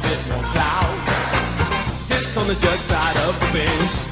bit more clout. Sits on the judge side of the bench.